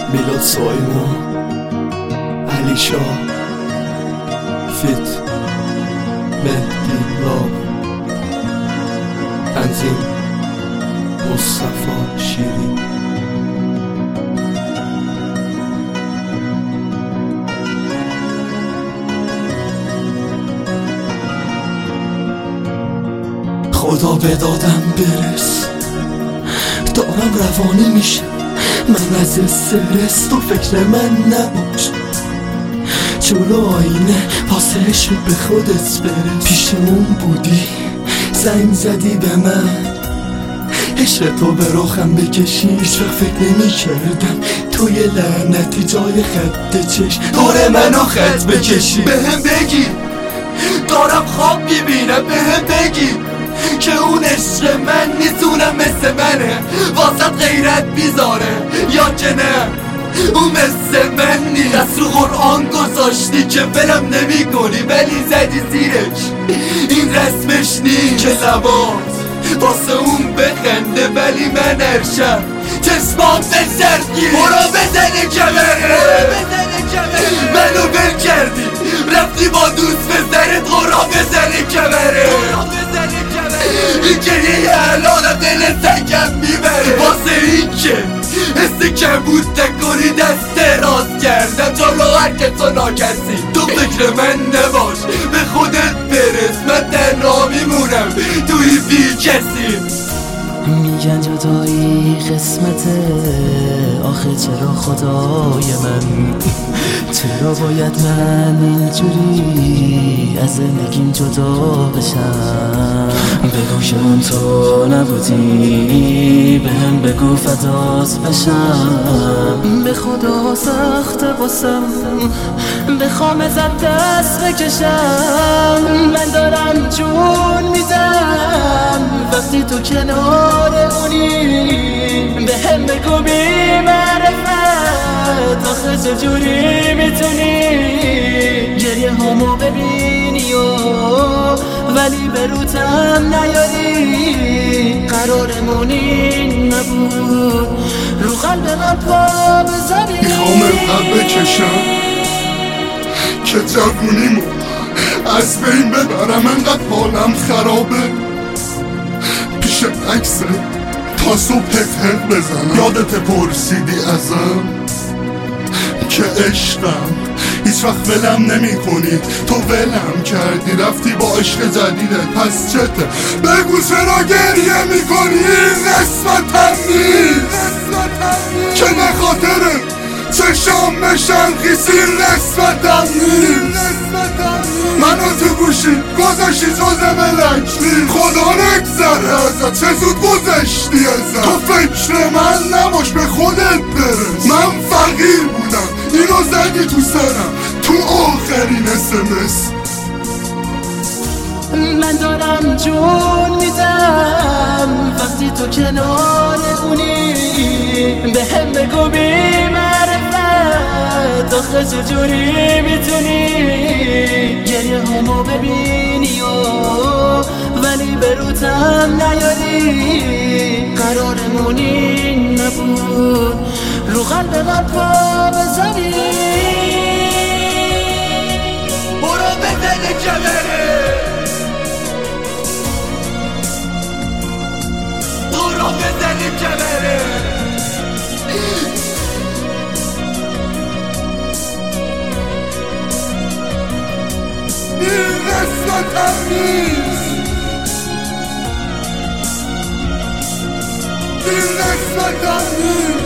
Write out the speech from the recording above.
میلاد سایمون، علی شاه، فیت، مهدی لاب، تنظیم مصطفی شیری. خدا به دادم برس، دارم روانی میشه من از استرس. تو فکر من نباش، جلو آینه واسه شد به خودت برس. پیشمون بودی زنگ زدی به من، عشق تو به رخم بکشی. هیچ وقت فکر نمی کردم تو یه لعنتی جای خط چشم دور منو خط بکشی. بهم بگی دارم خواب میبینم، بهم بگی که اون عشق من نیست، اونم مثل منه واسط غیرت بیزاره یا که نه اون مثل من نیست. دست رو قرآن گذاشتی که ولم نمی کنی ولی زدی زیرش این رسمش نیست که لبات واسه اون بخنده ولی من ارشم چشمام بسرگی. برو بزنه کمره، منو بل کردی رفتی با دوست پسرت. برو بزنه کمره، این گریه الانم دل سنگم میبره واسه این که حس کمبود نکنی. دست راست کردم جلو هر که تو ناکسی. تو فکر من نباش، به خودت برس، من تنها میمونم توی بی کسی. میگن جدایی قسمته، آخه چرا خدای من، چرا باید من اینجوری از زندگیم جدا بشم؟ بگو که اون تو نبودی، بهم بگو فدات بشم. به خدا سخته باسم بخوام ازت دست بکشم. من دارم جون میدم وقتی تو کنار اونی. بهم بگو بی معرفت آخه چجوری میتونی گریه همو ببینی ولی به روتم نیاری. قرارمون این نبود رو قلب من پا بزنی. میخوام انقدر بکشم که جوونیمو از بین ببرم، انقدر حالم خرابه پیش عکست تا صبح حق بزنم. یادت پرسیدی ازم که عشقم هیچ وقت ولم نمی کنی. تو ولم کردی رفتی با عشق جدیدت، پس چته؟ بگو چرا گریه می کنی؟ نسبتم نیست که نخاطره چشام بشن خیسی. نسبتم نیست منو تو گوشی گذاشتی جز ملک. خدا نگذره ازت، چه زود گذشتی ازت. تو فکر من نباش، به خودت برس. من فقیر بودم اینو زدی تو سرم تو آخرین SMS. من دارم جون میدم وقتی تو کنار اونی. بهم بگو بی معرفت آخه چجوری میتونی گریه همو ببینی ولی به روتم نیاری. قرارمون این نبود رو قلب من پا بزنی. برو بزنه کمره، برو بزنه کمره. این نسبتم نیست، این نسبتم نیست.